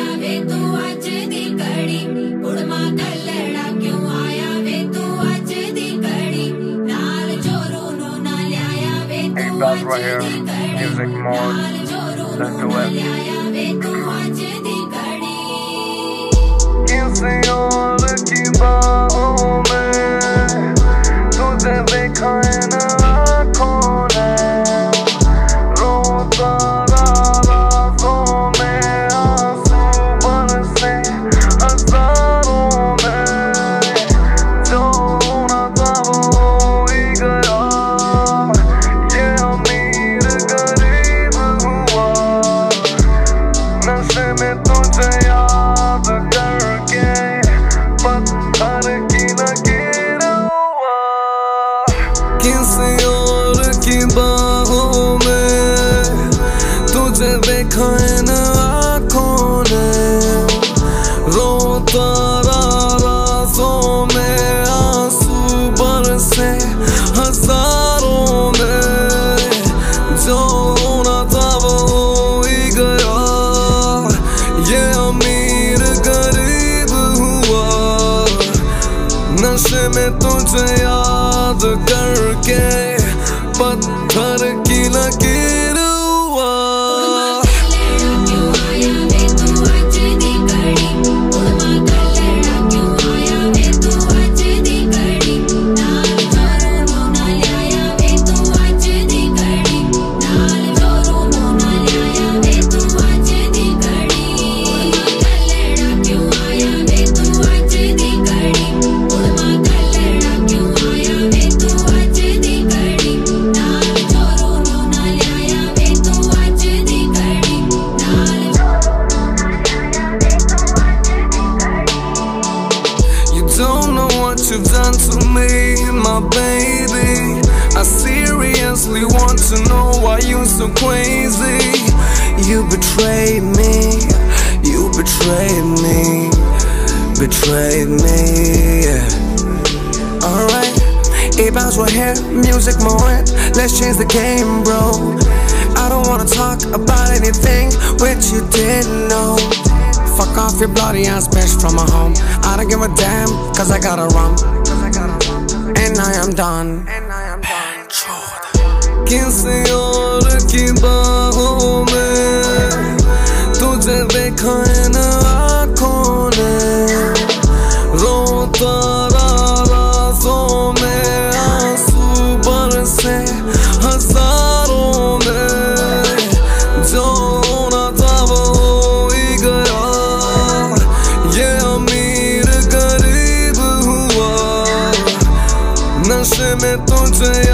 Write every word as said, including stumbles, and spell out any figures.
आया वे तू अज दी घड़ी कुड़मा कल्लड़ा क्यों आया वे तू अज दी घड़ी नाल जोरू नो ना ल्याया वे तू अज दी घड़ी नाल जोरू नो ना ल्याया वे तू अज दी घड़ी किसी और की बाहों में तुझे देखा है ना आँखों ने रोता किसी और की बाहों में तुझे देखा है ना आँखों ने रोता रातों में आंसू बरसे हजारों में जो होना था वो हो ही गया ये अमीर गरीब हुआ नशे में तुझे याद करके पत्थर की लकीर हुआ you've done to me, my baby. I seriously want to know why you so crazy. You betrayed me, you betrayed me, betrayed me, yeah. Alright, A-Bounce right here, music moment. Let's change the game, bro. I don't wanna talk about anything which you didn't know. Fuck off your bloody ass bitch from my home. I don't give a damn, cause I got a rum. And I am done. किसी और की बाहों में तुझे देखा है ना आँखों ने रोता रातों में आंसू बरसे हजारों में जो होना था वो हो ही गया ये अमीर गरीब हुआ नशे में तुझे